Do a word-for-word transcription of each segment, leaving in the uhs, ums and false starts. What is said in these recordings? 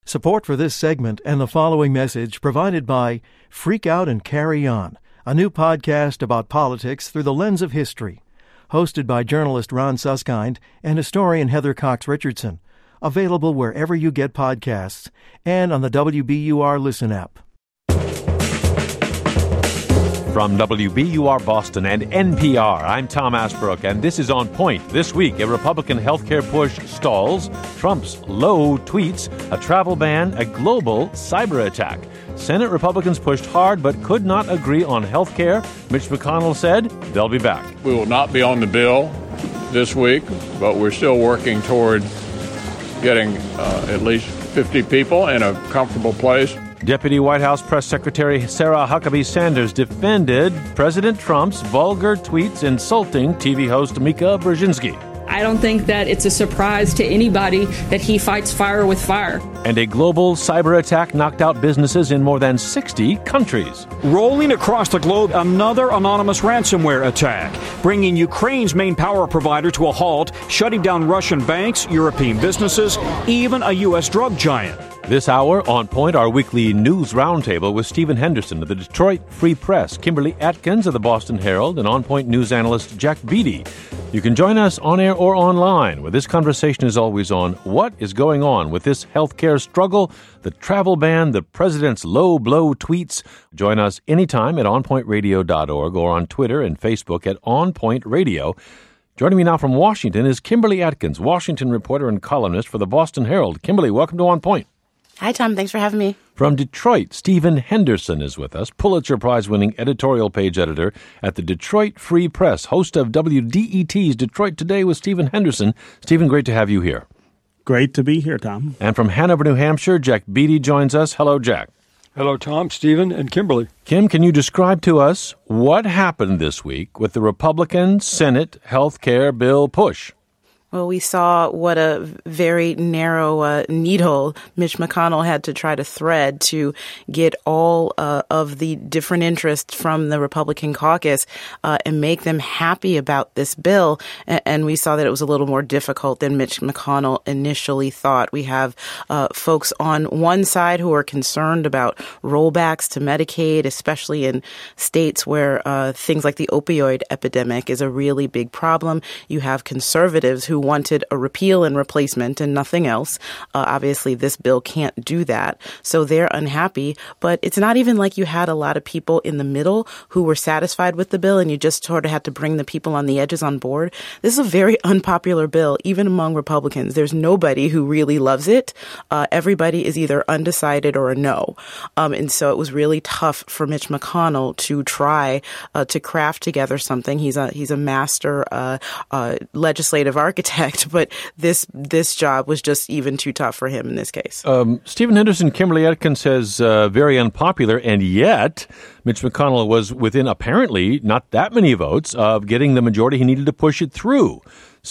Support for this segment and the following message provided by Freak Out and Carry On, a new podcast about politics through the lens of history, hosted by journalist Ron Suskind and historian Heather Cox Richardson, available wherever you get podcasts and on the W B U R Listen app. From W B U R Boston and N P R, I'm Tom Asbrook, and this is On Point. This week, a Republican healthcare push stalls, Trump's low tweets, a travel ban, a global cyber attack. Senate Republicans pushed hard but could not agree on healthcare. Mitch McConnell said they'll be back. We will not be on the bill this week, but we're still working toward getting uh, at least fifty people in a comfortable place. Deputy White House Press Secretary Sarah Huckabee Sanders defended President Trump's vulgar tweets insulting T V host Mika Brzezinski. I don't think that it's a surprise to anybody that he fights fire with fire. And a global cyber attack knocked out businesses in more than sixty countries. Rolling across the globe, another anonymous ransomware attack, bringing Ukraine's main power provider to a halt, shutting down Russian banks, European businesses, even a U S drug giant. This hour, On Point, our weekly news roundtable with Stephen Henderson of the Detroit Free Press, Kimberly Atkins of the Boston Herald, and On Point news analyst Jack Beatty. You can join us on air or online, where this conversation is always on what is going on with this healthcare struggle, the travel ban, the president's low blow tweets. Join us anytime at on point radio dot org or on Twitter and Facebook at On Point Radio. Joining me now from Washington is Kimberly Atkins, Washington reporter and columnist for the Boston Herald. Kimberly, welcome to On Point. Hi, Tom. Thanks for having me. From Detroit, Stephen Henderson is with us, Pulitzer Prize-winning editorial page editor at the Detroit Free Press, host of W D E T's Detroit Today with Stephen Henderson. Stephen, great to have you here. Great to be here, Tom. And from Hanover, New Hampshire, Jack Beatty joins us. Hello, Jack. Hello, Tom, Stephen, and Kimberly. Kim, can you describe to us what happened this week with the Republican Senate health care bill push? Well, we saw what a very narrow uh, needle Mitch McConnell had to try to thread to get all uh, of the different interests from the Republican caucus uh, and make them happy about this bill. And, and we saw that it was a little more difficult than Mitch McConnell initially thought. We have uh, folks on one side who are concerned about rollbacks to Medicaid, especially in states where uh, things like the opioid epidemic is a really big problem. You have conservatives who wanted a repeal and replacement and nothing else. Uh, obviously, this bill can't do that. So they're unhappy. But it's not even like you had a lot of people in the middle who were satisfied with the bill and you just sort of had to bring the people on the edges on board. This is a very unpopular bill, even among Republicans. There's nobody who really loves it. Uh, everybody is either undecided or a no. Um, and so it was really tough for Mitch McConnell to try uh, to craft together something. He's a he's a master uh, uh, legislative architect. But this this job was just even too tough for him in this case. Um, Stephen Henderson, Kimberly Atkins says uh, very unpopular, and yet Mitch McConnell was within apparently not that many votes of getting the majority he needed to push it through.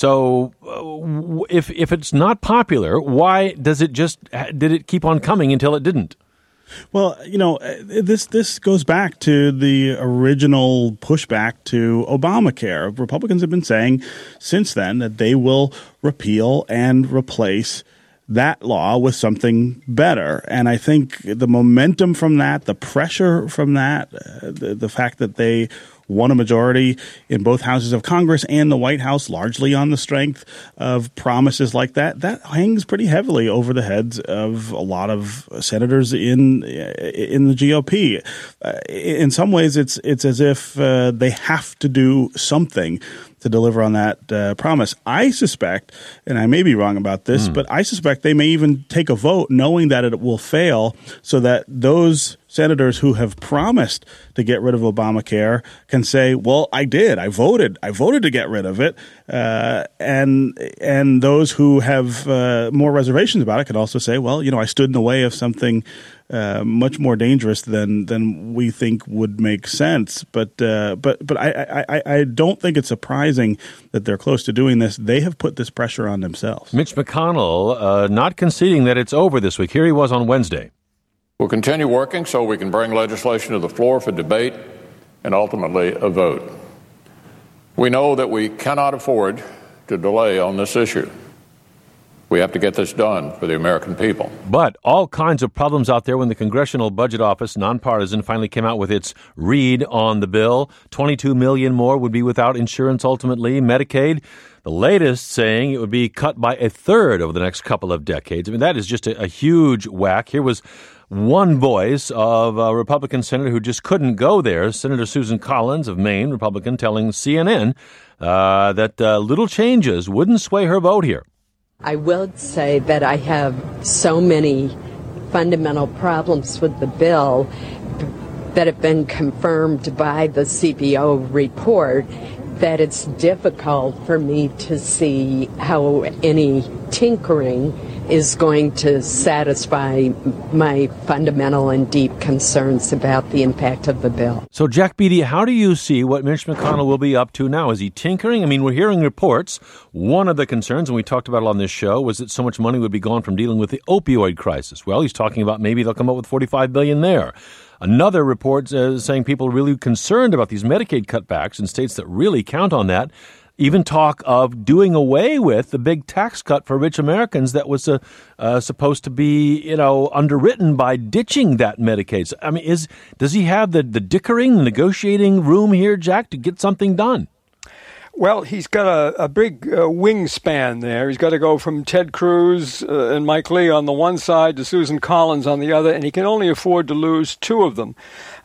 So uh, if if it's not popular, why does it just did it keep on coming until it didn't? Well, you know, this this goes back to the original pushback to Obamacare. Republicans have been saying since then that they will repeal and replace that law with something better. And I think the momentum from that, the pressure from that, uh, the, the fact that they won a majority in both houses of Congress and the White House, largely on the strength of promises like that, that hangs pretty heavily over the heads of a lot of senators in in the G O P. Uh, in some ways, it's it's as if uh, they have to do something to deliver on that uh, promise. I suspect, and I may be wrong about this, mm. but I suspect they may even take a vote knowing that it will fail so that those senators who have promised to get rid of Obamacare can say, well, I did. I voted. I voted to get rid of it. Uh, and and those who have uh, more reservations about it can also say, well, you know, I stood in the way of something uh, much more dangerous than than we think would make sense. But uh, but but I, I, I don't think it's surprising that they're close to doing this. They have put this pressure on themselves. Mitch McConnell uh, not conceding that it's over this week. Here he was on Wednesday. We'll continue working so we can bring legislation to the floor for debate and ultimately a vote. We know that we cannot afford to delay on this issue. We have to get this done for the American people. But all kinds of problems out there when the Congressional Budget Office, nonpartisan, finally came out with its read on the bill. twenty-two million more would be without insurance ultimately. Medicaid, the latest saying it would be cut by a third over the next couple of decades. I mean, that is just a, a huge whack. Here was one voice of a Republican senator who just couldn't go there, Senator Susan Collins of Maine, Republican, telling C N N uh, that uh, little changes wouldn't sway her vote here. I will say that I have so many fundamental problems with the bill that have been confirmed by the C B O report that it's difficult for me to see how any tinkering is going to satisfy my fundamental and deep concerns about the impact of the bill. So, Jack Beatty, how do you see what Mitch McConnell will be up to now? Is he tinkering? I mean, we're hearing reports. One of the concerns, and we talked about it on this show, was that so much money would be gone from dealing with the opioid crisis. Well, he's talking about maybe they'll come up with forty-five billion dollars there. Another report uh, saying people are really concerned about these Medicaid cutbacks in states that really count on that. Even talk of doing away with the big tax cut for rich Americans that was uh, uh, supposed to be, you know, underwritten by ditching that Medicaid. So, I mean, is does he have the, the dickering, negotiating room here, Jack, to get something done? Well, he's got a, a big uh, wingspan there. He's got to go from Ted Cruz uh, and Mike Lee on the one side to Susan Collins on the other, and he can only afford to lose two of them.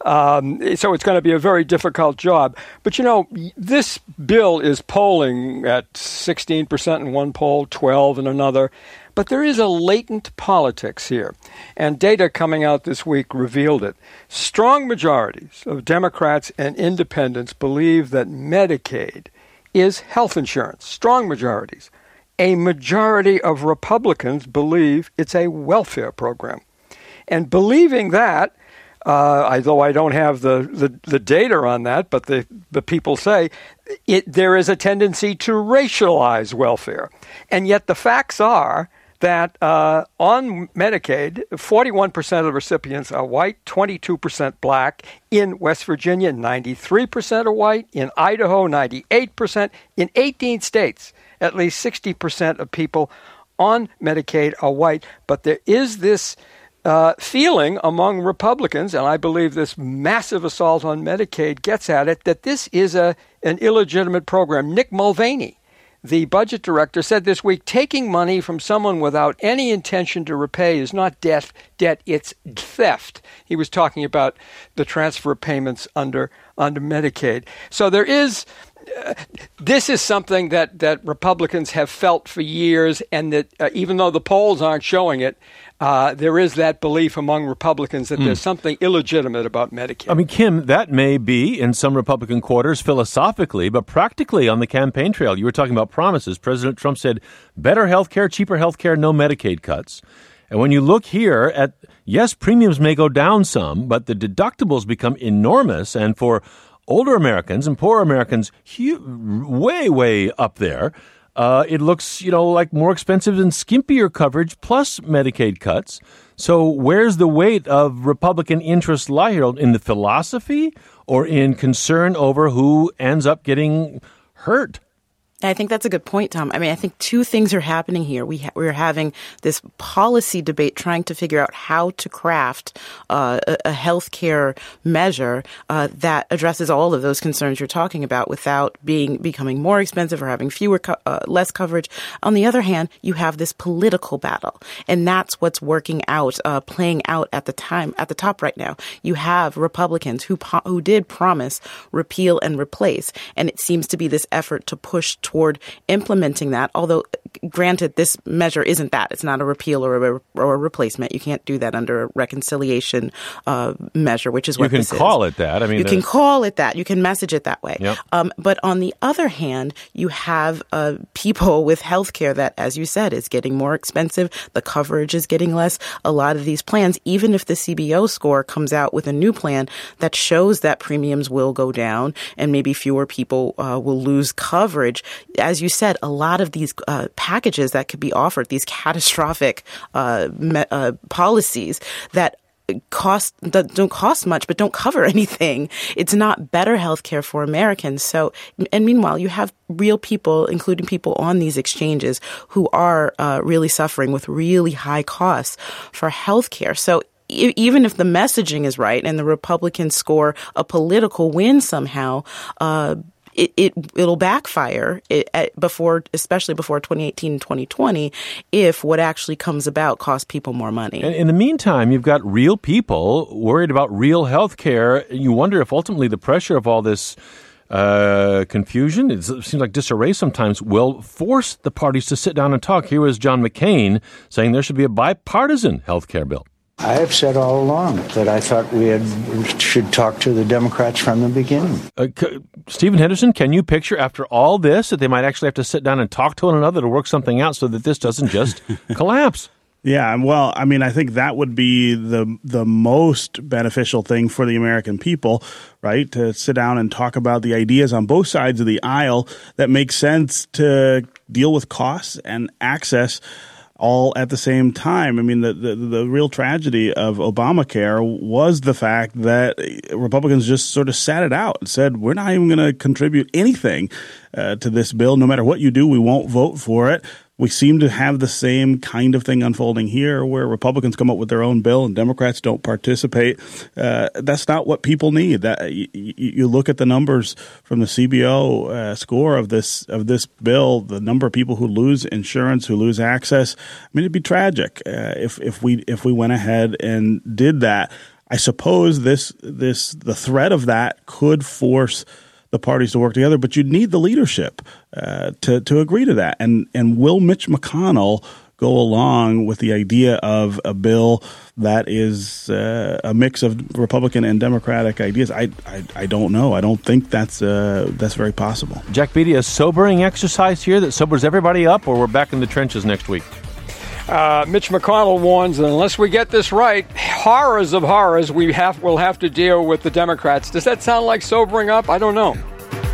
Um, so it's going to be a very difficult job. But, you know, this bill is polling at sixteen percent in one poll, twelve in another. But there is a latent politics here, and data coming out this week revealed it. Strong majorities of Democrats and independents believe that Medicaid is health insurance. Strong majorities. A majority of Republicans believe it's a welfare program. And believing that, uh, although I don't have the, the, the data on that, but the, the people say it, there is a tendency to racialize welfare. And yet the facts are that uh, on Medicaid, forty-one percent of recipients are white, twenty-two percent black. In West Virginia, ninety-three percent are white. In Idaho, ninety-eight percent. In eighteen states, at least sixty percent of people on Medicaid are white. But there is this uh, feeling among Republicans, and I believe this massive assault on Medicaid gets at it, that this is a an illegitimate program. Nick Mulvaney, the budget director, said this week, taking money from someone without any intention to repay is not debt, debt, it's theft. He was talking about the transfer of payments under under Medicaid. So there is, uh, this is something that, that Republicans have felt for years, and that uh, even though the polls aren't showing it, Uh, there is that belief among Republicans that mm. there's something illegitimate about Medicaid. I mean, Kim, that may be in some Republican quarters philosophically, but practically on the campaign trail, you were talking about promises. President Trump said better health care, cheaper health care, no Medicaid cuts. And when you look here at, yes, premiums may go down some, but the deductibles become enormous. And for older Americans and poorer Americans, hu- way, way up there, Uh, it looks, you know, like more expensive and skimpier coverage plus Medicaid cuts. So where's the weight of Republican interest lie here? In the philosophy or in concern over who ends up getting hurt? I think that's a good point, Tom. I mean, I think two things are happening here. We ha- we're having this policy debate trying to figure out how to craft uh, a, a healthcare measure uh, that addresses all of those concerns you're talking about without being becoming more expensive or having fewer co- uh, less coverage. On the other hand, you have this political battle, and that's what's working out, uh, playing out at the time at the top right now. You have Republicans who po- who did promise repeal and replace, and it seems to be this effort to push toward implementing that, although granted, this measure isn't that. It's not a repeal or a, or a replacement. You can't do that under a reconciliation uh, measure, which is what this is. You can call it that. I mean, you can call it that. You can message it that way. Yep. Um, but on the other hand, you have uh, people with health care that, as you said, is getting more expensive. The coverage is getting less. A lot of these plans, even if the C B O score comes out with a new plan that shows that premiums will go down and maybe fewer people uh, will lose coverage, as you said, a lot of these uh, packages that could be offered, these catastrophic uh, me- uh, policies that cost that don't cost much but don't cover anything. It's not better health care for Americans. So, and meanwhile, you have real people, including people on these exchanges, who are uh, really suffering with really high costs for health care. So even if the messaging is right and the Republicans score a political win somehow, uh, It, it it'll backfire it, at, before, especially before twenty eighteen and twenty twenty, if what actually comes about costs people more money. And in the meantime, you've got real people worried about real health care. You wonder if ultimately the pressure of all this uh, confusion, it seems like disarray sometimes, will force the parties to sit down and talk. Here was John McCain saying there should be a bipartisan health care bill. I have said all along that I thought we had, should talk to the Democrats from the beginning. Uh, c- Stephen Henderson, can you picture after all this that they might actually have to sit down and talk to one another to work something out so that this doesn't just collapse? Yeah, well, I mean, I think that would be the the most beneficial thing for the American people, right? To sit down and talk about the ideas on both sides of the aisle that make sense to deal with costs and access all at the same time. I mean, the, the, the real tragedy of Obamacare was the fact that Republicans just sort of sat it out and said, we're not even going to contribute anything uh, to this bill. No matter what you do, we won't vote for it. We seem to have the same kind of thing unfolding here where Republicans come up with their own bill and Democrats don't participate. Uh, that's not what people need. That you, you look at the numbers from the C B O uh, score of this of this bill, the number of people who lose insurance, who lose access. I mean, it'd be tragic uh, if if we if we went ahead and did that. I suppose this this the threat of that could force the parties to work together, but you'd need the leadership uh, to to agree to that. And and will Mitch McConnell go along with the idea of a bill that is uh, a mix of Republican and Democratic ideas? I, I I don't know. I don't think that's uh, that's very possible. Jack Beatty, a sobering exercise here that sobers everybody up, or we're back in the trenches next week? Uh, Mitch McConnell warns that unless we get this right, horrors of horrors, we have will have to deal with the Democrats. Does that sound like sobering up? I don't know.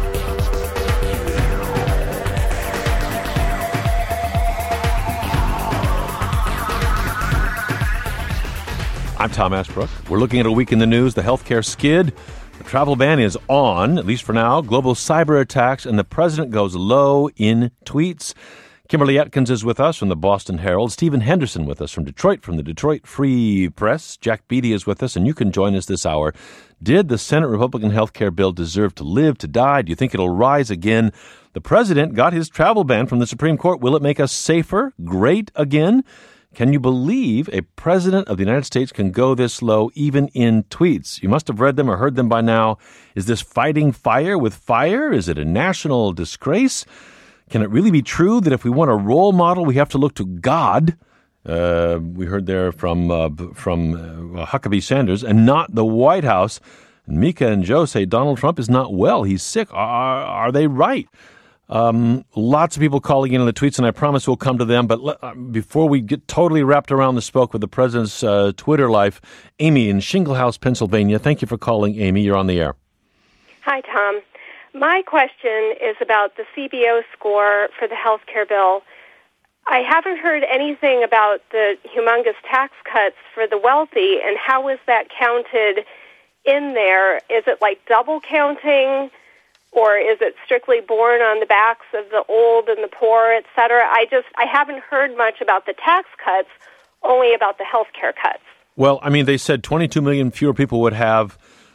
I'm Tom Ashbrook. We're looking at a week in the news, the healthcare skid. The travel ban is on, at least for now. Global cyber attacks, and the president goes low in tweets. Kimberly Atkins is with us from the Boston Herald. Stephen Henderson with us from Detroit, from the Detroit Free Press. Jack Beatty is with us, and you can join us this hour. Did the Senate Republican health care bill deserve to live, to die? Do you think it'll rise again? The president got his travel ban from the Supreme Court. Will it make us safer, great again? Can you believe a president of the United States can go this low even in tweets? You must have read them or heard them by now. Is this fighting fire with fire? Is it a national disgrace? Can it really be true that if we want a role model, we have to look to God? Uh, we heard there from uh, from uh, Huckabee Sanders, and not the White House. And Mika and Joe say Donald Trump is not well. He's sick. Are, are they right? Um, lots of people calling in on the tweets, and I promise we'll come to them. But le- uh, before we get totally wrapped around the spoke with the president's uh, Twitter life, Amy in Shingle House, Pennsylvania. Thank you for calling, Amy. You're on the air. Hi, Tom. My question is about the C B O score for the health care bill. I haven't heard anything about the humongous tax cuts for the wealthy, and how is that counted in there? Is it like double counting, or is it strictly borne on the backs of the old and the poor, et cetera? I just, I haven't heard much about the tax cuts, only about the health care cuts. Well, I mean, they said twenty-two million fewer people would have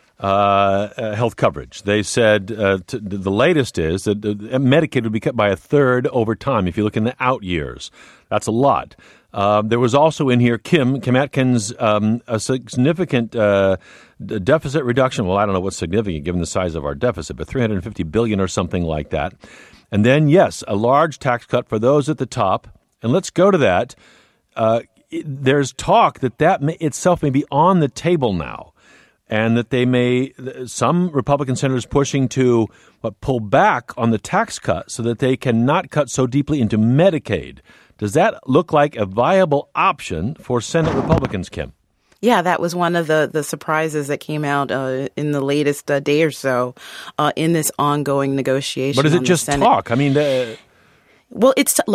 Uh, uh, health coverage. They said uh, t- the latest is that uh, Medicaid would be cut by a third over time if you look in the out years. That's a lot. Uh, there was also in here, Kim, Kim Atkins, um, a significant uh, d- deficit reduction. Well, I don't know what's significant given the size of our deficit, but three hundred fifty billion dollars or something like that. And then, yes, a large tax cut for those at the top. And let's go to that. Uh, it, there's talk that that may, itself may be on the table now. And that they may, some Republican senators pushing to what, pull back on the tax cut so that they cannot cut so deeply into Medicaid. Does that look like a viable option for Senate Republicans, Kim? Yeah, that was one of the, the surprises that came out uh, in the latest uh, day or so uh, in this ongoing negotiation. But is it just talk? I mean, the... Well, it's look,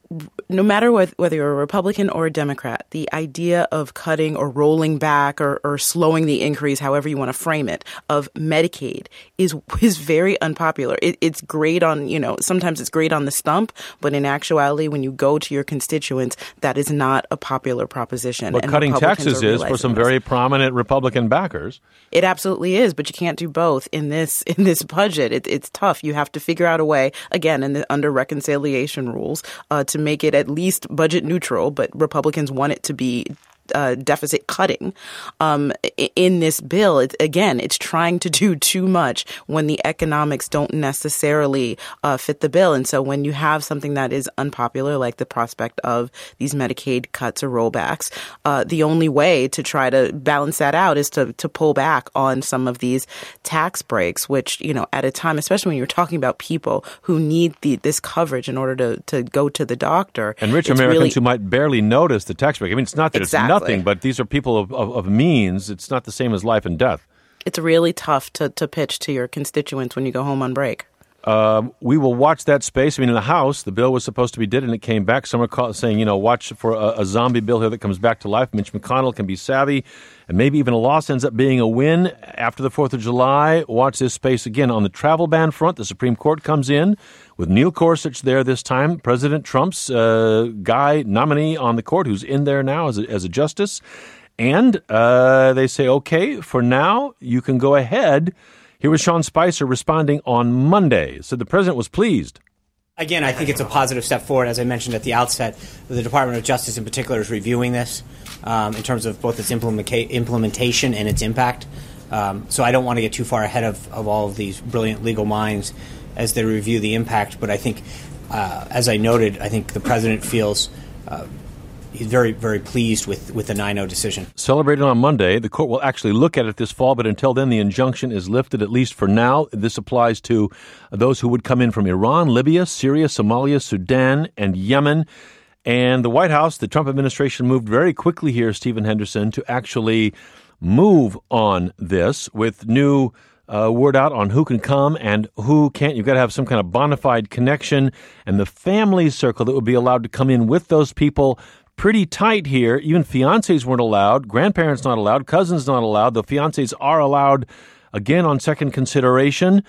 no matter what, whether you're a Republican or a Democrat, the idea of cutting or rolling back or, or slowing the increase, however you want to frame it, of Medicaid is is very unpopular. It, it's great on, you know, sometimes it's great on the stump, but in actuality, when you go to your constituents, that is not a popular proposition. But and cutting Republicans taxes is for some this. very prominent Republican backers. It absolutely is, but you can't do both in this in this budget. It, it's tough. You have to figure out a way, again, in the, under reconciliation rules, uh, to make it at least budget neutral, but Republicans want it to be Uh, deficit cutting um, in this bill. It, again, it's trying to do too much when the economics don't necessarily uh, fit the bill. And so when you have something that is unpopular, like the prospect of these Medicaid cuts or rollbacks, uh, the only way to try to balance that out is to, to pull back on some of these tax breaks, which, you know, at a time, especially when you're talking about people who need the, this coverage in order to, to go to the doctor. And rich Americans really, who might barely notice the tax break. I mean, it's not that exactly. it's nothing, but these are people of, of, of means. It's not the same as life and death. It's really tough to, to pitch to your constituents when you go home on break. Um, we will watch that space. I mean, in the House, the bill was supposed to be did, and it came back. Some are call, saying, you know, watch for a, a zombie bill here that comes back to life. Mitch McConnell can be savvy, and maybe even a loss ends up being a win after the fourth of July. Watch this space again. On the travel ban front, the Supreme Court comes in with Neil Gorsuch there this time, President Trump's uh, guy nominee on the court, who's in there now as a, as a justice. And uh, they say, okay, for now, you can go ahead. Here was Sean Spicer responding on Monday. So the president was pleased. Again, I think it's a positive step forward. As I mentioned at the outset, the Department of Justice in particular is reviewing this um, in terms of both its implementa- implementation and its impact. Um, so I don't want to get too far ahead of, of all of these brilliant legal minds as they review the impact. But I think, uh, as I noted, I think the president feels uh, he's very, very pleased with, with the nine oh decision. Celebrated on Monday. The court will actually look at it this fall, but until then, the injunction is lifted, at least for now. This applies to those who would come in from Iran, Libya, Syria, Somalia, Sudan, and Yemen. And the White House, the Trump administration, moved very quickly here, Stephen Henderson, to actually move on this with new uh, word out on who can come and who can't. You've got to have some kind of bona fide connection, and the family circle that would be allowed to come in with those people pretty tight here. Even fiancés weren't allowed, grandparents not allowed, cousins not allowed. The fiancés are allowed, again, on second consideration.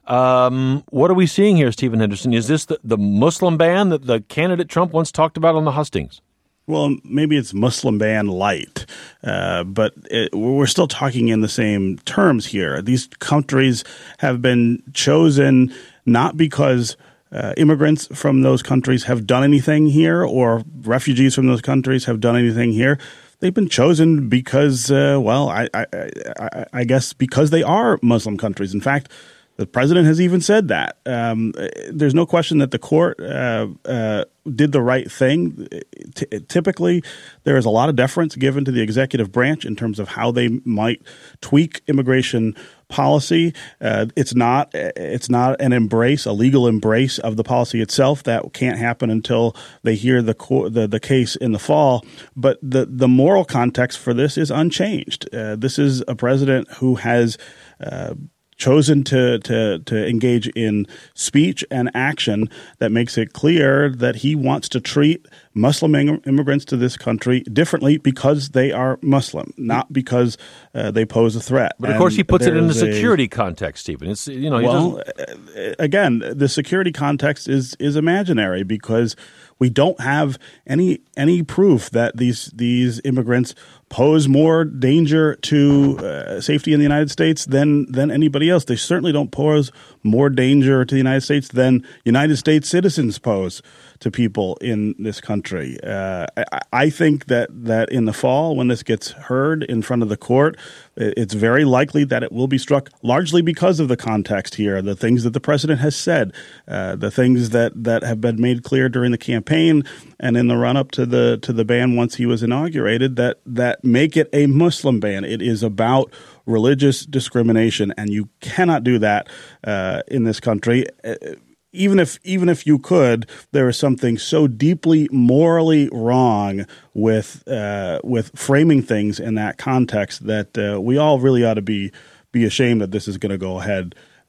Um, what are we seeing here, Stephen Henderson? Is this the, the Muslim ban that the candidate Trump once talked about on the hustings? Well, maybe it's Muslim ban light, uh, but it, we're still talking in the same terms here. These countries have been chosen not because Uh, immigrants from those countries have done anything here, or refugees from those countries have done anything here. They've been chosen because, uh, well, I, I, I, I guess because they are Muslim countries. In fact, the president has even said that. Um, there's no question that the court uh, uh, did the right thing. T- typically, there is a lot of deference given to the executive branch in terms of how they might tweak immigration policy. Uh, it's not it's not an embrace, a legal embrace of the policy itself. That can't happen until they hear the co- the, the case in the fall. But the, the moral context for this is unchanged. Uh, this is a president who has uh, chosen to, to to engage in speech and action that makes it clear that he wants to treat Muslim immigrants to this country differently because they are Muslim, not because uh, they pose a threat. But of course, he puts it in a security a, context, Stephen. It's you know, he well, again, the security context is is imaginary because we don't have any any proof that these these immigrants pose more danger to uh, safety in the United States than than anybody else. They certainly don't pose more danger to the United States than United States citizens pose to people in this country. Uh, I, I think that, that in the fall, when this gets heard in front of the court, it's very likely that it will be struck largely because of the context here, the things that the president has said, uh, the things that, that have been made clear during the campaign and in the run-up to the to the ban once he was inaugurated, that that make it a Muslim ban. It is about religious discrimination, and you cannot do that uh, in this country. Even if even if you could, there is something so deeply morally wrong with uh, with framing things in that context that uh, we all really ought to be be ashamed that this is going to go ahead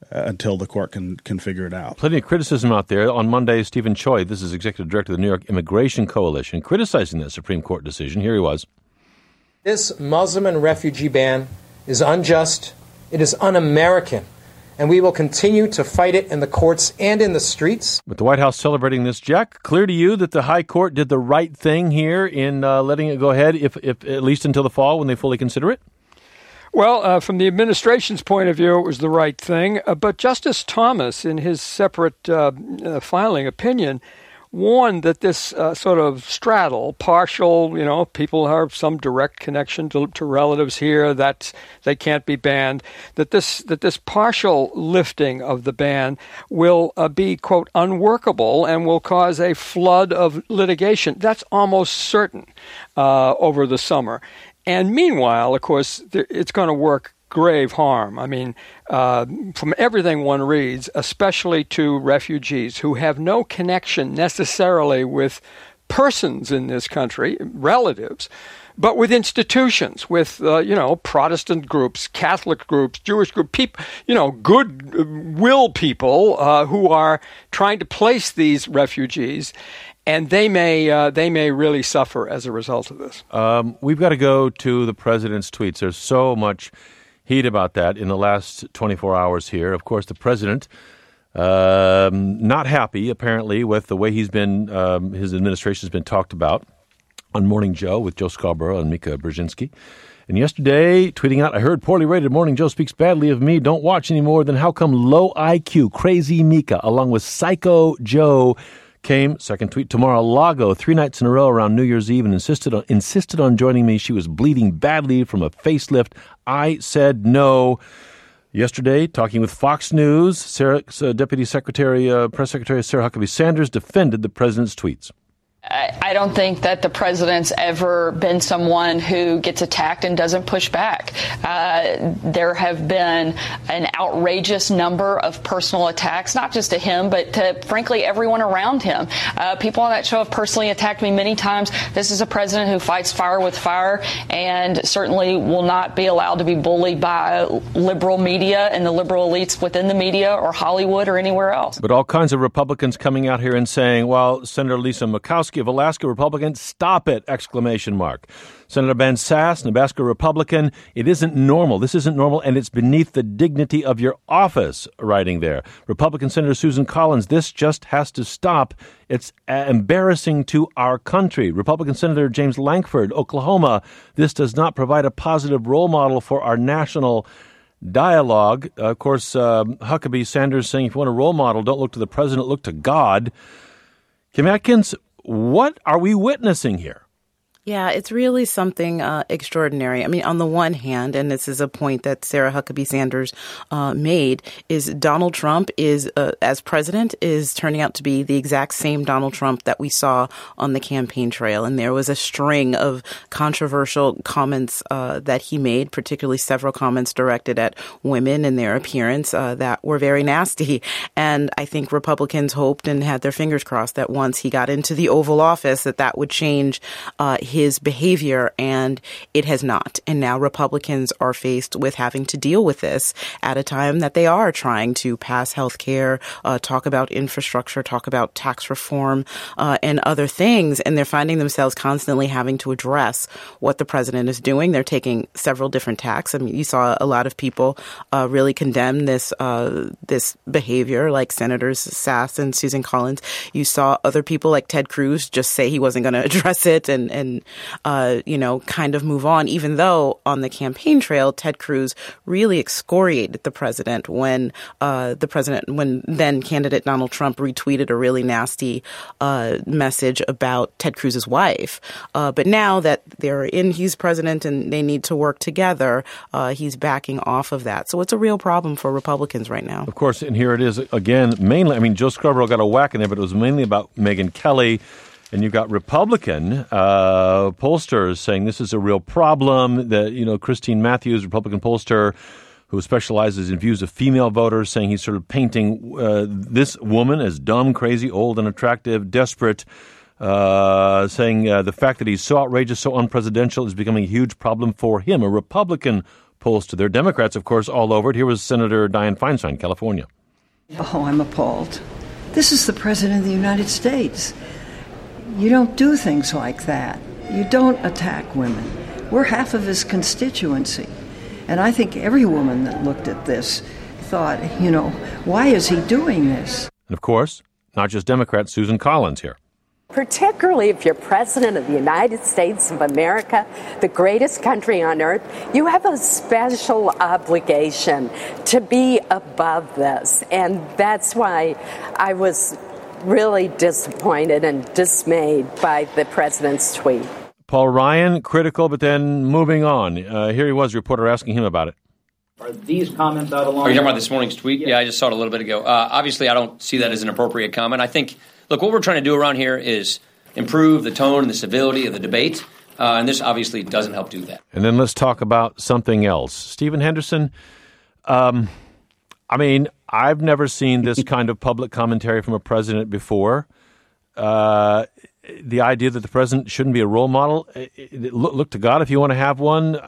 uh, until the court can, can figure it out. Plenty of criticism out there. On Monday, Stephen Choi, this is Executive Director of the New York Immigration Coalition, criticizing the Supreme Court decision. Here he was. This Muslim and refugee ban is unjust, it is un-American, and we will continue to fight it in the courts and in the streets. With the White House celebrating this, Jack, clear to you that the High Court did the right thing here in uh, letting it go ahead, if, if at least until the fall when they fully consider it? Well, uh, from the administration's point of view, it was the right thing. Uh, but Justice Thomas, in his separate uh, uh, filing opinion, warned that this uh, sort of straddle, partial, you know, people have some direct connection to, to relatives here that they can't be banned, that this that this partial lifting of the ban will uh, be, quote, unworkable and will cause a flood of litigation. That's almost certain uh, over the summer. And meanwhile, of course, it's going to work grave harm. I mean, uh, from everything one reads, especially to refugees who have no connection necessarily with persons in this country, relatives, but with institutions, with, uh, you know, Protestant groups, Catholic groups, Jewish groups, people, you know, good-will people uh, who are trying to place these refugees. And they may uh, they may really suffer as a result of this. Um, we've got to go to the president's tweets. There's so much heat about that in the last twenty-four hours here. Of course, the president um, not happy, apparently, with the way he's been, um, his administration has been talked about on Morning Joe with Joe Scarborough and Mika Brzezinski. And yesterday, tweeting out, I heard poorly rated Morning Joe speaks badly of me. Don't watch anymore. Then how come low I Q, crazy Mika, along with Psycho Joe, came, second tweet, tomorrow Lago, three nights in a row around New Year's Eve and insisted on, insisted on joining me. She was bleeding badly from a facelift. I said no. Yesterday, talking with Fox News, Sarah's uh, Deputy Secretary, uh, Press Secretary Sarah Huckabee Sanders defended the president's tweets. I don't think that the president's ever been someone who gets attacked and doesn't push back. Uh, there have been an outrageous number of personal attacks, not just to him, but to, frankly, everyone around him. Uh, people on that show have personally attacked me many times. This is a president who fights fire with fire and certainly will not be allowed to be bullied by liberal media and the liberal elites within the media or Hollywood or anywhere else. But all kinds of Republicans coming out here and saying, well, Senator Lisa Murkowski of Alaska, Republican, stop it, exclamation mark. Senator Ben Sasse, Nebraska Republican, it isn't normal. This isn't normal, and it's beneath the dignity of your office, writing there. Republican Senator Susan Collins, this just has to stop. It's embarrassing to our country. Republican Senator James Lankford, Oklahoma, this does not provide a positive role model for our national dialogue. Uh, of course, uh, Huckabee Sanders saying, if you want a role model, don't look to the president, look to God. Kim Atkins, what are we witnessing here? Yeah, it's really something uh, extraordinary. I mean, on the one hand, and this is a point that Sarah Huckabee Sanders uh, made, is Donald Trump is, uh, as president, is turning out to be the exact same Donald Trump that we saw on the campaign trail. And there was a string of controversial comments uh, that he made, particularly several comments directed at women and their appearance uh, that were very nasty. And I think Republicans hoped and had their fingers crossed that once he got into the Oval Office, that that would change uh, his his behavior, and it has not. And now Republicans are faced with having to deal with this at a time that they are trying to pass health care, uh, talk about infrastructure, talk about tax reform, uh, and other things. And they're finding themselves constantly having to address what the president is doing. They're taking several different tacks. I mean, you saw a lot of people uh, really condemn this uh, this behavior, like Senators Sasse and Susan Collins. You saw other people like Ted Cruz just say he wasn't going to address it and, and Uh, you know, kind of move on, even though on the campaign trail, Ted Cruz really excoriated the president when uh, the president, when then candidate Donald Trump retweeted a really nasty uh, message about Ted Cruz's wife. Uh, but now that they're in, he's president and they need to work together, uh, he's backing off of that. So it's a real problem for Republicans right now. Of course, and here it is again, mainly, I mean, Joe Scarborough got a whack in there, but it was mainly about Megyn Kelly. And you've got Republican uh, pollsters saying this is a real problem. That, you know, Christine Matthews, Republican pollster, who specializes in views of female voters, saying he's sort of painting uh, this woman as dumb, crazy, old, unattractive, desperate, uh, saying uh, the fact that he's so outrageous, so unpresidential is becoming a huge problem for him. A Republican polls to their Democrats, of course, all over it. Here was Senator Dianne Feinstein, California. Oh, I'm appalled. This is the President of the United States. You don't do things like that. You don't attack women. We're half of his constituency. And I think every woman that looked at this thought, you know, why is he doing this? And of course, not just Democrat Susan Collins here. Particularly if you're President of the United States of America, the greatest country on earth, you have a special obligation to be above this. And that's why I was really disappointed and dismayed by the President's tweet. Paul Ryan, critical, but then moving on. Uh, here he was, a reporter asking him about it. Are these comments out of line? Are you talking about this morning's tweet? Yeah, yeah I just saw it a little bit ago. Uh, obviously, I don't see that as an appropriate comment. I think, look, what we're trying to do around here is improve the tone and the civility of the debate, uh, and this obviously doesn't help do that. And then let's talk about something else. Stephen Henderson, um, I mean, I've never seen this kind of public commentary from a president before. Uh, the idea that the president shouldn't be a role model, it, it, look, look to God if you want to have one.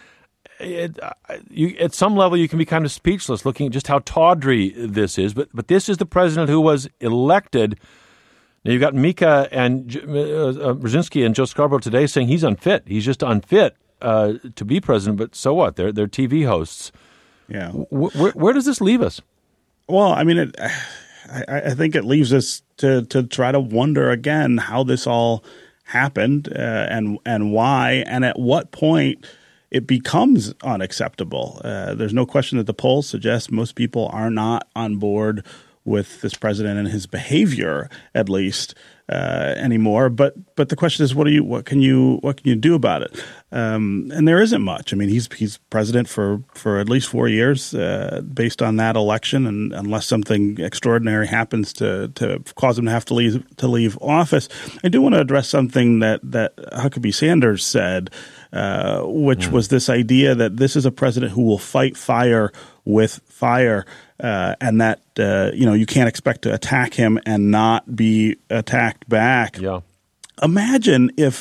It, you, at some level, you can be kind of speechless looking at just how tawdry this is. But but this is the president who was elected. Now, you've got Mika and uh, Brzezinski and Joe Scarborough today saying he's unfit. He's just unfit uh, to be president. But so what? They're, they're T V hosts. Yeah. W- where, where does this leave us? Well, I mean, it, I, I think it leaves us to, to try to wonder again how this all happened uh, and and why and at what point it becomes unacceptable. Uh, there's no question that the polls suggest most people are not on board with this president and his behavior, at least uh, anymore. But but the question is, what do you what can you what can you do about it? Um, and there isn't much. I mean, he's he's president for, for at least four years uh, based on that election, and unless something extraordinary happens to to cause him to have to leave to leave office. I do want to address something that that Huckabee Sanders said, uh, which mm. was this idea that this is a president who will fight fire with fire. Uh, and that, uh, you know, you can't expect to attack him and not be attacked back. Yeah. Imagine if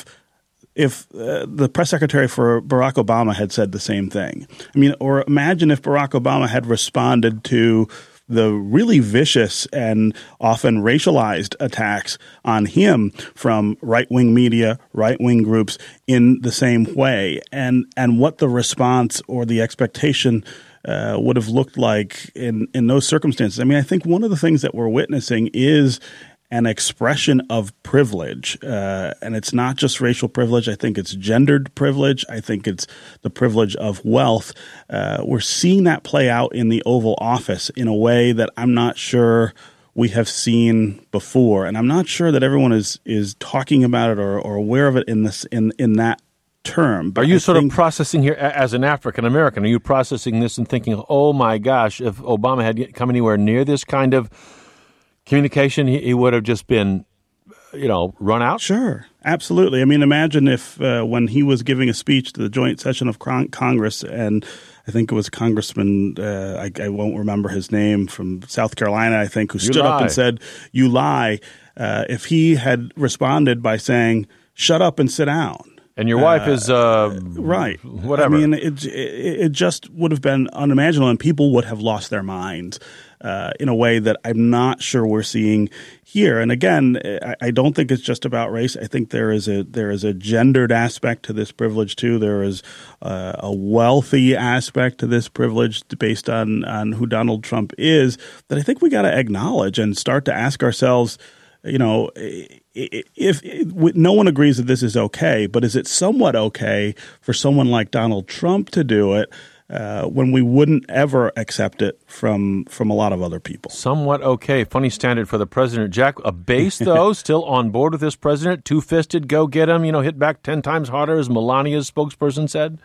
if uh, the press secretary for Barack Obama had said the same thing. I mean, or imagine if Barack Obama had responded to the really vicious and often racialized attacks on him from right-wing media, right-wing groups in the same way, and and what the response or the expectation Uh, would have looked like in, in those circumstances. I mean, I think one of the things that we're witnessing is an expression of privilege. Uh, and it's not just racial privilege. I think it's gendered privilege. I think it's the privilege of wealth. Uh, we're seeing that play out in the Oval Office in a way that I'm not sure we have seen before. And I'm not sure that everyone is is talking about it or, or aware of it in this in, in that term. But are you I sort of processing here as an African American? Are you processing this and thinking, oh my gosh, if Obama had come anywhere near this kind of communication, he, he would have just been, you know, run out? Sure, absolutely. I mean, imagine if uh, when he was giving a speech to the joint session of Con- Congress, and I think it was Congressman, uh, I, I won't remember his name, from South Carolina, I think, who you stood lie. up and said, "You lie." Uh, if he had responded by saying, "Shut up and sit down." And your wife is uh, right. Whatever. I mean, it, it it just would have been unimaginable, and people would have lost their minds uh, in a way that I'm not sure we're seeing here. And again, I, I don't think it's just about race. I think there is a there is a gendered aspect to this privilege too. There is uh, a wealthy aspect to this privilege based on on who Donald Trump is that I think we got to acknowledge and start to ask ourselves, you know, if, if, if no one agrees that this is okay, but is it somewhat okay for someone like Donald Trump to do it uh, when we wouldn't ever accept it from from a lot of other people? Somewhat okay. Funny standard for the president. Jack, a base, though, still on board with this president? Two-fisted, go get him, you know, hit back ten times harder, as Melania's spokesperson said?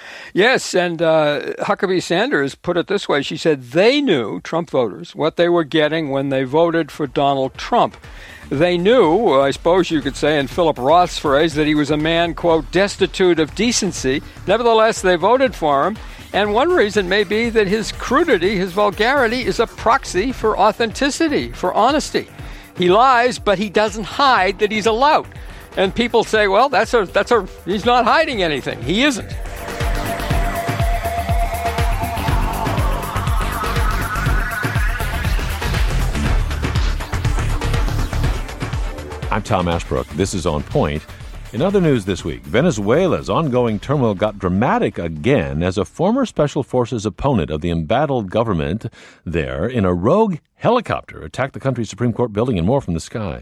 Yes, and uh, Huckabee Sanders put it this way. She said they knew, Trump voters, what they were getting when they voted for Donald Trump. They knew, I suppose you could say in Philip Roth's phrase, that he was a man, quote, destitute of decency. Nevertheless, they voted for him. And one reason may be that his crudity, his vulgarity, is a proxy for authenticity, for honesty. He lies, but he doesn't hide that he's a lout. And people say, well, that's a, that's a, he's not hiding anything. He isn't. I'm Tom Ashbrook. This is On Point. In other news this week, Venezuela's ongoing turmoil got dramatic again as a former Special Forces opponent of the embattled government there in a rogue helicopter attacked the country's Supreme Court building, and more from the sky.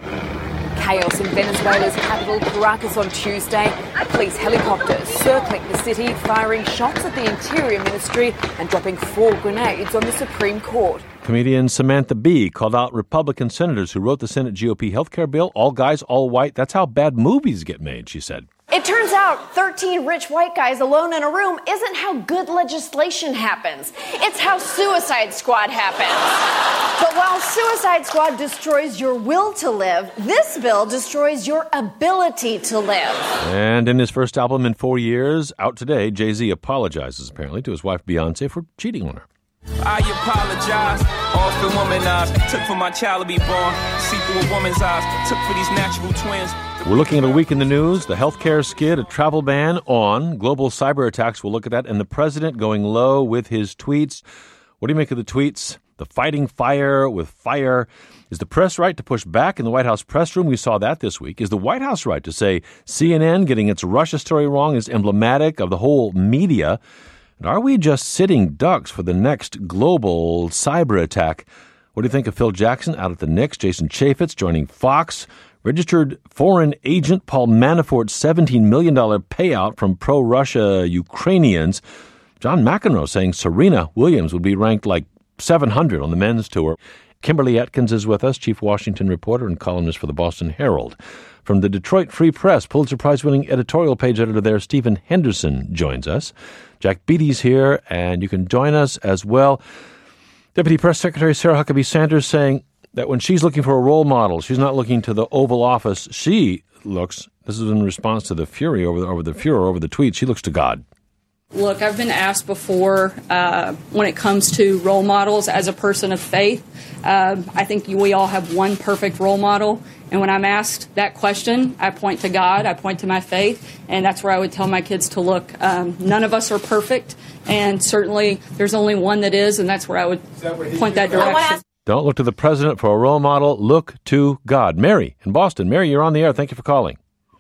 Chaos in Venezuela's capital, Caracas, on Tuesday. Police helicopters circling the city, firing shots at the Interior Ministry and dropping four grenades on the Supreme Court. Comedian Samantha Bee called out Republican senators who wrote the Senate G O P healthcare bill. All guys, all white. That's how bad movies get made, she said. It turns out thirteen rich white guys alone in a room isn't how good legislation happens. It's how Suicide Squad happens. But while Suicide Squad destroys your will to live, this bill destroys your ability to live. And in his first album in four years, out today, Jay-Z apologizes apparently to his wife Beyonce for cheating on her. I apologize, often womanized, took for my child to be born, see through a woman's eyes, took for these natural twins. We're looking at a week in the news, the healthcare skid, a travel ban on, global cyber attacks, we'll look at that, and the president going low with his tweets. What do you make of the tweets? The fighting fire with fire. Is the press right to push back in the White House press room? We saw that this week. Is the White House right to say C N N getting its Russia story wrong is emblematic of the whole media? And are we just sitting ducks for the next global cyber attack? What do you think of Phil Jackson out at the Knicks? Jason Chaffetz joining Fox. Registered foreign agent Paul Manafort's seventeen million dollars payout from pro-Russia Ukrainians. John McEnroe saying Serena Williams would be ranked like seven hundred on the men's tour. Kimberly Atkins is with us, chief Washington reporter and columnist for the Boston Herald. From the Detroit Free Press, Pulitzer Prize-winning editorial page editor there, Stephen Henderson, joins us. Jack Beatty's here, and you can join us as well. Deputy Press Secretary Sarah Huckabee Sanders saying that when she's looking for a role model, she's not looking to the Oval Office. She looks, this is in response to the fury over the, over the furor over the tweet, she looks to God. Look, I've been asked before uh, when it comes to role models as a person of faith. Uh, I think we all have one perfect role model. And when I'm asked that question, I point to God, I point to my faith, and that's where I would tell my kids to look. Um, none of us are perfect, and certainly there's only one that is, and that's where I would that point that direction. Don't look to the president for a role model. Look to God. Mary in Boston. Mary, you're on the air. Thank you for calling.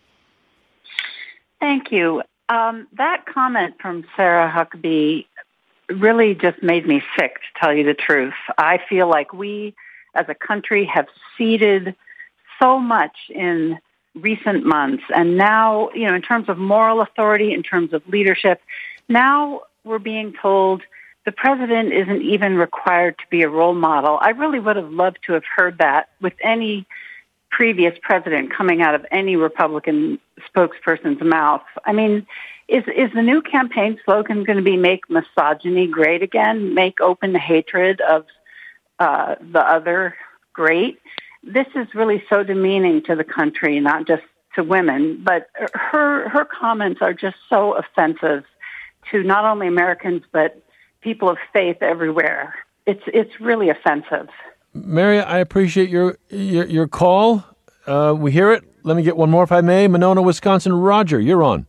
Thank you. Um, that comment from Sarah Huckabee really just made me sick, to tell you the truth. I feel like we, as a country, have ceded so much in recent months. And now, you know, in terms of moral authority, in terms of leadership, now we're being told the president isn't even required to be a role model. I really would have loved to have heard that with any previous president coming out of any Republican spokesperson's mouth. I mean, is is the new campaign slogan going to be "Make misogyny great again"? Make open hatred of uh, the other great? This is really so demeaning to the country, not just to women. But her her comments are just so offensive to not only Americans but people of faith everywhere. It's it's really offensive. Mary, I appreciate your your, your call. Uh, we hear it. Let me get one more, if I may. Monona, Wisconsin. Roger, you're on.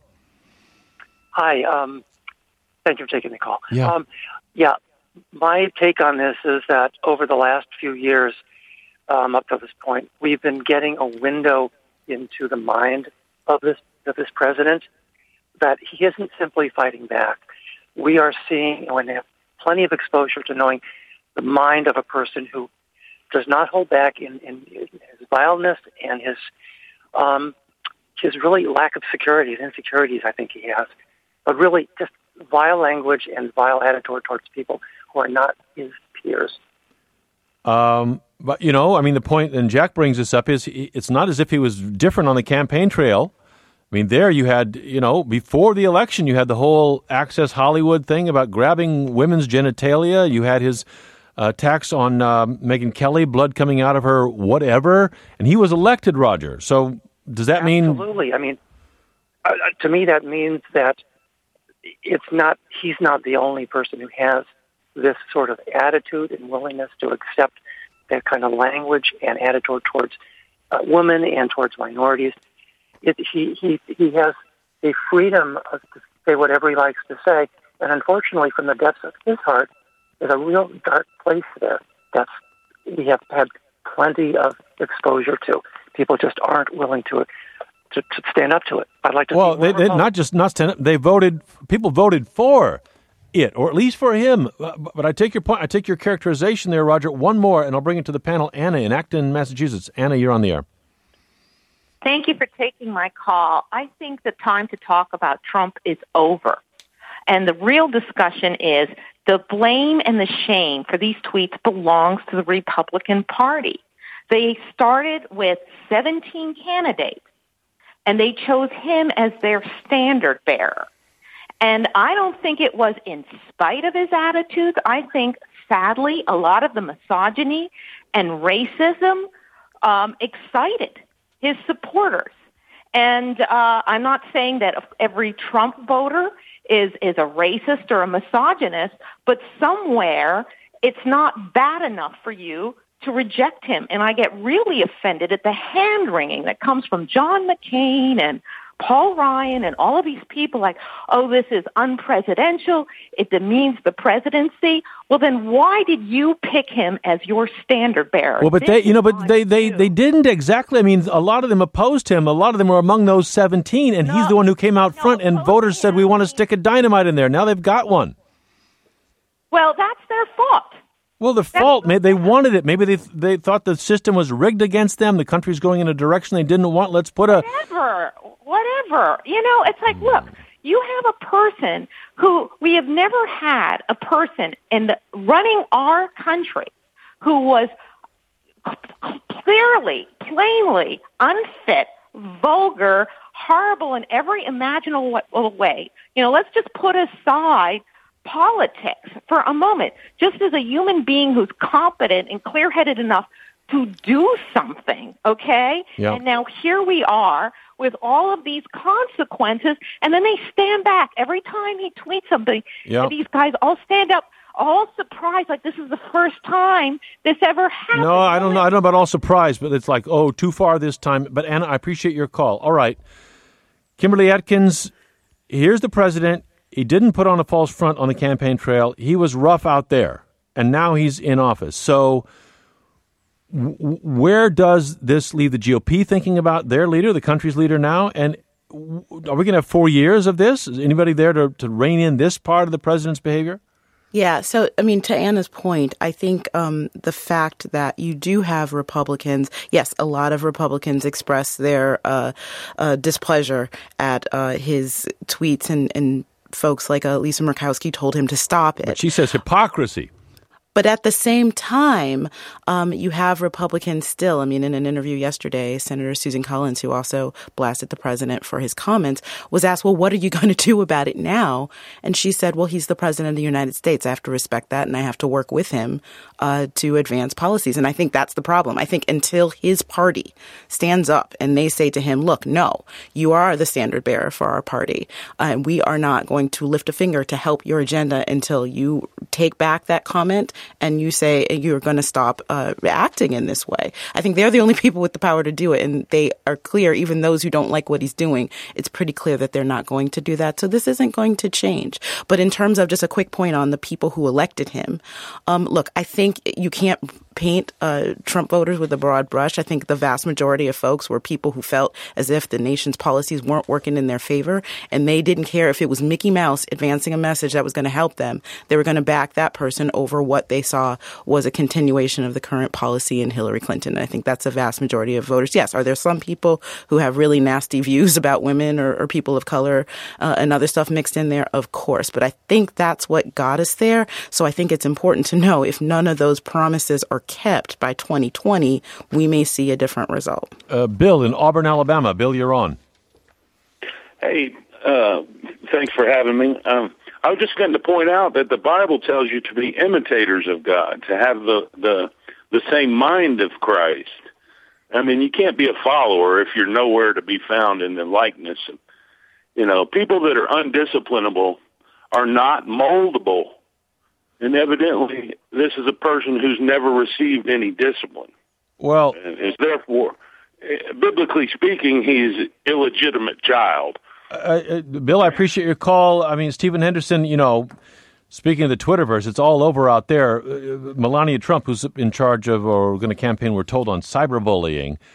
Hi. Um, thank you for taking the call. Yeah. Um, yeah. My take on this is that over the last few years, um, up to this point, we've been getting a window into the mind of this of this president that he isn't simply fighting back. We are seeing, and we have plenty of exposure to knowing the mind of a person who does not hold back in, in his vileness and his um, his really lack of security, his insecurities I think he has, but really just vile language and vile attitude towards people who are not his peers. Um, but, you know, I mean, the point, and Jack brings this up, is it's not as if he was different on the campaign trail. I mean, there you had, you know, before the election, you had the whole Access Hollywood thing about grabbing women's genitalia. You had his uh, attacks on uh, Megyn Kelly, blood coming out of her, whatever. And he was elected, Roger. So does that Absolutely. mean... Absolutely. I mean, uh, to me, that means that it's not, he's not the only person who has this sort of attitude and willingness to accept that kind of language and attitude towards uh, women and towards minorities. It, he, he, he has a freedom of, to say whatever he likes to say. And unfortunately, from the depths of his heart, there's a real dark place there that's we have had plenty of exposure to. people just aren't willing to to, to stand up to it. I'd like to. Well, see they, they not just not stand up. They voted. People voted for it, or at least for him. But I take your point. I take your characterization there, Roger. One more, and I'll bring it to the panel. Anna in Acton, Massachusetts. Anna, you're on the air. Thank you for taking my call. I think the time to talk about Trump is over. And the real discussion is the blame and the shame for these tweets belongs to the Republican Party. They started with seventeen candidates, and they chose him as their standard bearer. And I don't think it was in spite of his attitudes. I think, sadly, a lot of the misogyny and racism um, excited his supporters. And uh, I'm not saying that every Trump voter is, is a racist or a misogynist, but somewhere it's not bad enough for you to reject him. And I get really offended at the hand-wringing that comes from John McCain and Paul Ryan and all of these people like, oh, this is unpresidential. It demeans the presidency. Well, then why did you pick him as your standard bearer? Well, but This they, you is know, but on they, they, you. they didn't exactly. I mean, a lot of them opposed him. A lot of them were among those seventeen, and he's the one who came out front, and voters said, we want to stick a dynamite in there. Now they've got one. Well, that's their fault. Well, the fault, maybe they wanted it. Maybe they they thought the system was rigged against them. The country's going in a direction they didn't want. Let's put a... Whatever, whatever. You know, it's like, look, you have a person who, we have never had a person in the, running our country who was clearly, plainly unfit, vulgar, horrible in every imaginable way. You know, let's just put aside politics for a moment, just as a human being who's competent and clear-headed enough to do something, okay? Yeah. And now here we are with all of these consequences, and then they stand back. Every time he tweets something, Yeah. these guys all stand up, all surprised, like this is the first time this ever happened. No, I don't know. I don't know about all surprised, but it's like, oh, too far this time. But, Anna, I appreciate your call. All right. Kimberly Atkins, here's the president. He didn't put on a false front on the campaign trail. He was rough out there, and now he's in office. So w- where does this leave the G O P thinking about their leader, the country's leader now? And w- are we going to have four years of this? Is anybody there to, to rein in this part of the president's behavior? Yeah. So, I mean, to Anna's point, I think um, the fact that you do have Republicans, yes, a lot of Republicans express their uh, uh, displeasure at uh, his tweets, and, and folks like uh, Lisa Murkowski told him to stop it. But she says hypocrisy. But at the same time, um, you have Republicans still. I mean, in an interview yesterday, Senator Susan Collins, who also blasted the president for his comments, was asked, well, what are you going to do about it now? And she said, well, he's the president of the United States. I have to respect that, and I have to work with him uh, to advance policies. And I think that's the problem. I think until his party stands up and they say to him, look, no, you are the standard bearer for our party, and uh, we are not going to lift a finger to help your agenda until you take back that comment and you say you're going to stop uh, acting in this way. I think they're the only people with the power to do it, and they are clear, even those who don't like what he's doing, it's pretty clear that they're not going to do that. So this isn't going to change. But in terms of just a quick point on the people who elected him, um, look, I think you can't paint uh, Trump voters with a broad brush. I think the vast majority of folks were people who felt as if the nation's policies weren't working in their favor, and they didn't care if it was Mickey Mouse advancing a message that was going to help them. They were going to back that person over what they saw was a continuation of the current policy in Hillary Clinton. And I think that's a vast majority of voters. Yes, are there some people who have really nasty views about women or, or people of color uh, and other stuff mixed in there? Of course. But I think that's what got us there. So I think it's important to know if none of those promises are kept by twenty twenty, we may see a different result. Uh, Bill in Auburn, Alabama. Bill, you're on. Hey, uh, thanks for having me. Um, I was just going to point out that the Bible tells you to be imitators of God, to have the, the, the same mind of Christ. I mean, you can't be a follower if you're nowhere to be found in the likeness. You know, people that are undisciplinable are not moldable. And evidently, this is a person who's never received any discipline. Well, and is therefore, biblically speaking, he's an illegitimate child. Uh, uh, Bill, I appreciate your call. I mean, Stephen Henderson, you know, speaking of the Twitterverse, it's all over out there. Uh, Melania Trump, who's in charge of or going to campaign, we're told, on cyberbullying, uh,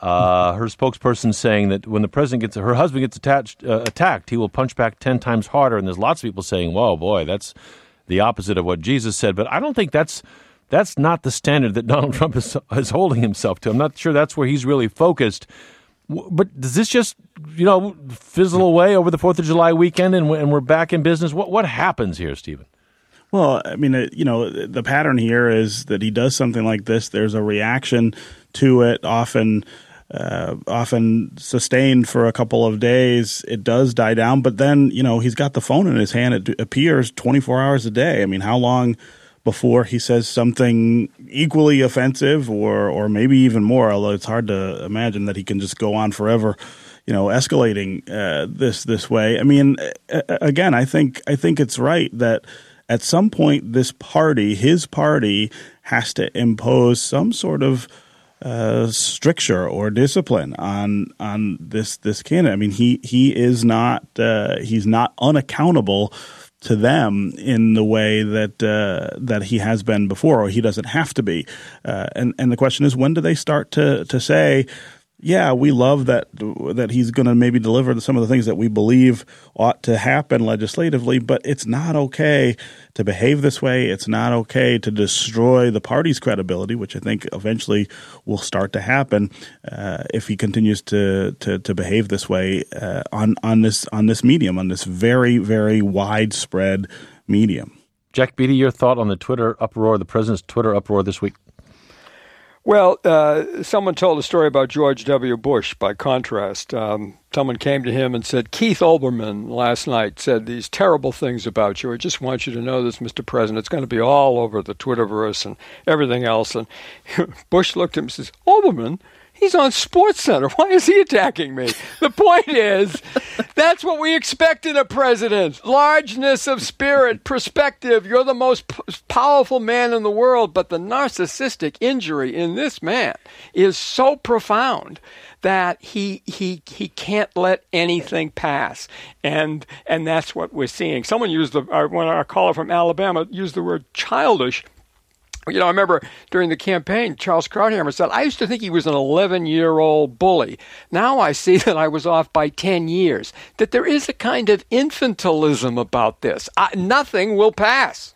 Uh, her spokesperson saying that when the president gets, her husband gets attached, uh, attacked, he will punch back ten times harder. And there's lots of people saying, whoa, boy, that's the opposite of what Jesus said. But I don't think that's that's not the standard that Donald Trump is, is holding himself to. I'm not sure that's where he's really focused. But does this just, you know, fizzle away over the fourth of July weekend and, and we're back in business? What what happens here, Stephen? Well, I mean, it, you know, the pattern here is that he does something like this. There's a reaction to it, often uh, often sustained for a couple of days. It does die down. But then, you know, he's got the phone in his hand. It appears twenty-four hours a day. I mean, how long before he says something equally offensive or or maybe even more, although it's hard to imagine that he can just go on forever, you know, escalating uh, this this way. I mean, again, I think I think it's right that at some point this party, his party, has to impose some sort of uh, stricture or discipline on on this this candidate. I mean, he he is not uh, he's not unaccountable to them in the way that uh, that he has been before, or he doesn't have to be. Uh, and and the question is, when do they start to to say, yeah, we love that that he's going to maybe deliver some of the things that we believe ought to happen legislatively, but it's not okay to behave this way. It's not okay to destroy the party's credibility, which I think eventually will start to happen uh, if he continues to to, to behave this way uh, on on this on this medium, on this very very widespread medium. Jack Beatty, your thought on the Twitter uproar, the president's Twitter uproar this week? Well, uh, someone told a story about George W. Bush, by contrast. Um, someone came to him and said, Keith Olbermann last night said these terrible things about you. I just want you to know this, Mister President. It's going to be all over the Twitterverse and everything else. And Bush looked at him and says, Olbermann? He's on SportsCenter. Why is he attacking me? The point is, that's what we expect in a president. Largeness of spirit, perspective. You're the most p- powerful man in the world, but the narcissistic injury in this man is so profound that he he he can't let anything pass, and and that's what we're seeing. Someone used the our, one our caller from Alabama used the word childish. You know, I remember during the campaign, Charles Krauthammer said, I used to think he was an eleven-year-old bully. Now I see that I was off by ten years, that there is a kind of infantilism about this. I, nothing will pass.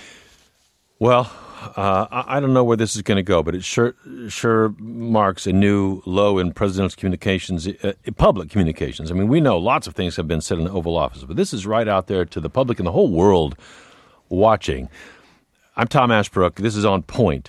Well, uh, I don't know where this is going to go, but it sure sure marks a new low in presidential communications, uh, public communications. I mean, we know lots of things have been said in the Oval Office, but this is right out there to the public and the whole world watching. I'm Tom Ashbrook. This is On Point.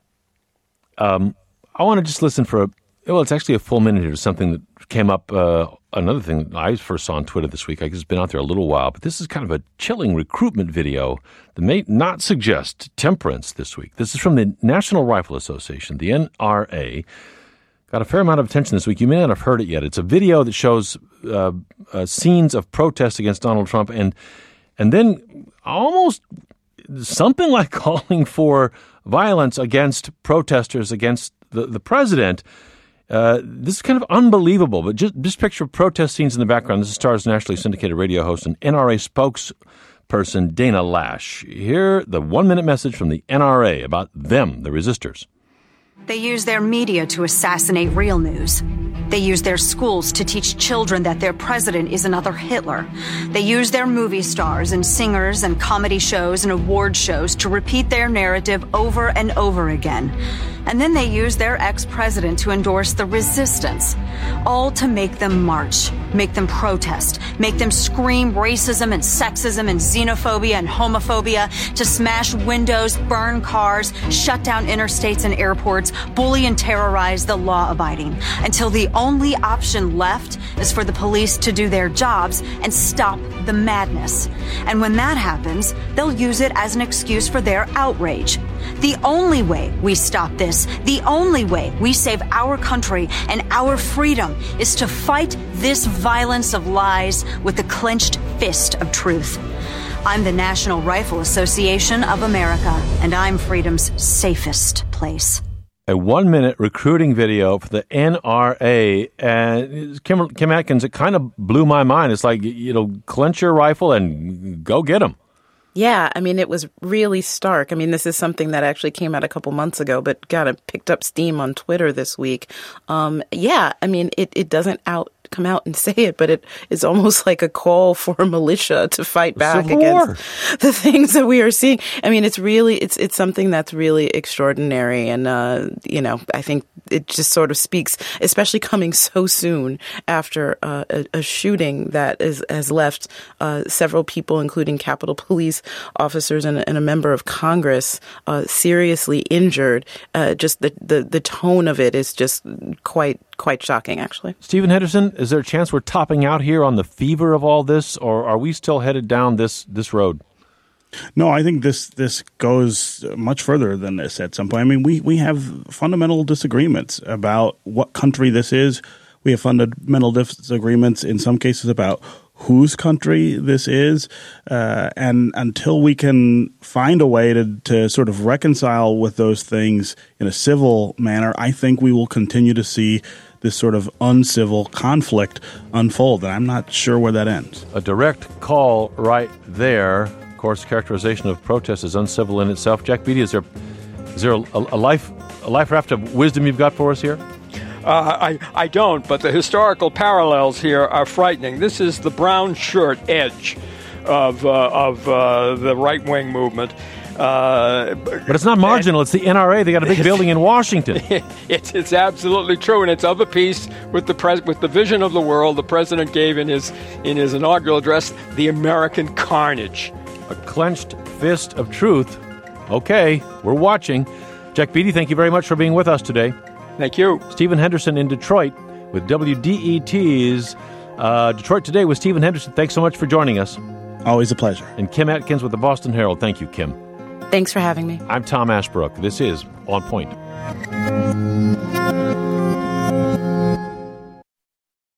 Um, I want to just listen for a, well, it's actually a full minute here to something that came up, uh, another thing I first saw on Twitter this week. I guess it's been out there a little while, but this is kind of a chilling recruitment video that may not suggest temperance this week. This is from the National Rifle Association, the N R A. Got a fair amount of attention this week. You may not have heard it yet. It's a video that shows uh, uh, scenes of protests against Donald Trump and and then almost something like calling for violence against protesters against the, the president. Uh, this is kind of unbelievable, but just, just picture protest scenes in the background. This is Star's nationally syndicated radio host and N R A spokesperson Dana Lash. Here, the one-minute message from the N R A about them, the resistors. They use their media to assassinate real news. They use their schools to teach children that their president is another Hitler. They use their movie stars and singers and comedy shows and award shows to repeat their narrative over and over again. And then they use their ex-president to endorse the resistance, all to make them march, make them protest, make them scream racism and sexism and xenophobia and homophobia, to smash windows, burn cars, shut down interstates and airports, bully and terrorize the law-abiding, until the only option left is for the police to do their jobs and stop the madness. And when that happens, they'll use it as an excuse for their outrage. The only way we stop this, the only way we save our country and our freedom, is to fight this violence of lies with the clenched fist of truth. I'm the National Rifle Association of America, and I'm freedom's safest place. A one-minute recruiting video for the N R A. And Kim, Kim Atkins, it kind of blew my mind. It's like, you know, clench your rifle and go get them. Yeah, I mean, it was really stark. I mean, this is something that actually came out a couple months ago, but kind of picked up steam on Twitter this week. Um, yeah, I mean, it, it doesn't out come out and say it, but it is almost like a call for a militia to fight back Civil against war. the things that we are seeing. I mean, it's really, it's it's something that's really extraordinary. And, uh, you know, I think it just sort of speaks, especially coming so soon after uh, a, a shooting that is, has left uh, several people, including Capitol Police officers and, and a member of Congress, uh, seriously injured. Uh, just the, the, the tone of it is just quite quite shocking, actually. Stephen Henderson, is there a chance we're topping out here on the fever of all this, or are we still headed down this this road? No, I think this this goes much further than this at some point. I mean, we, we have fundamental disagreements about what country this is. We have fundamental disagreements in some cases about whose country this is. Uh, and until we can find a way to, to sort of reconcile with those things in a civil manner, I think we will continue to see this sort of uncivil conflict unfold. And I'm not sure where that ends. A direct call right there. Of course, characterization of protest is uncivil in itself. Jack Beatty, is there, is there a, a life a life raft of wisdom you've got for us here? Uh, I, I don't, but the historical parallels here are frightening. This is the brown shirt edge of, uh, of uh, the right-wing movement. Uh, but it's not marginal. It's the N R A. They got a big building in Washington. It's it's absolutely true, and it's of a piece with the pres- with the vision of the world the president gave in his in his inaugural address, the American carnage. A clenched fist of truth. Okay, we're watching. Jack Beatty, thank you very much for being with us today. Thank you. Stephen Henderson in Detroit with W D E T's uh, Detroit Today with Stephen Henderson. Thanks so much for joining us. Always a pleasure. And Kim Atkins with the Boston Herald. Thank you, Kim. Thanks for having me. I'm Tom Ashbrook. This is On Point.